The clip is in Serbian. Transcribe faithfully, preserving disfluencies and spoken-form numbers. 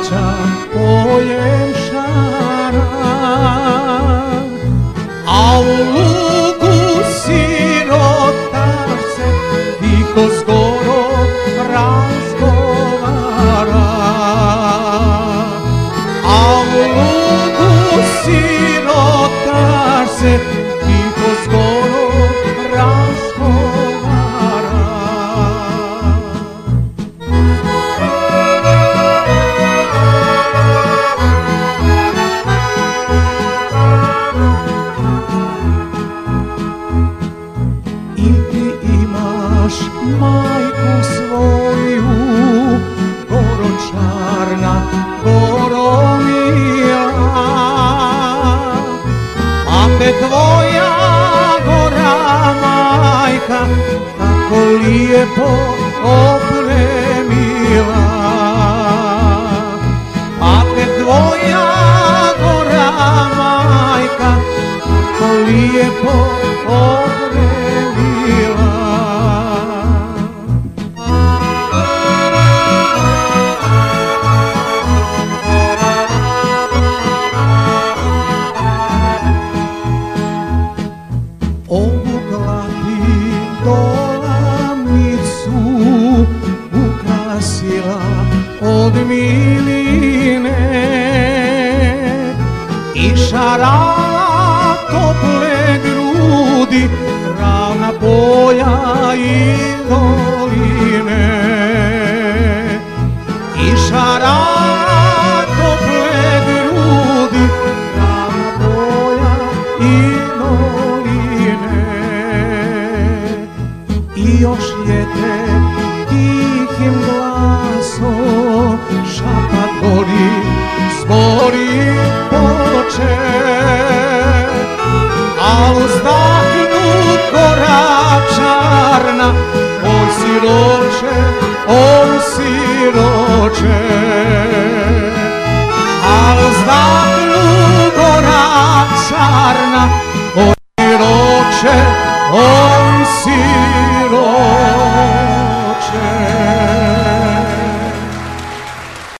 korača poljem šara, a u luku sirotar se tiho skoro razgovara, a u luku sirotar se tiho skoro razgovara. I ti imaš majku svoju, goročarna, goromila, a te tvoja gora majka tako lijepo opremila, a te tvoja gora majka tako lijepo opremila. Obukla ti dolamicu, ukrasila od miline i šarala tople grudi, ravna polja i doline, i šarala tople grudi, ravna polja i doline. I još je te tihim glasom šapat gori, zbori poče, a uzdahnu koračarna, oj siroče, oj siroče, a uzdahnu koračarna,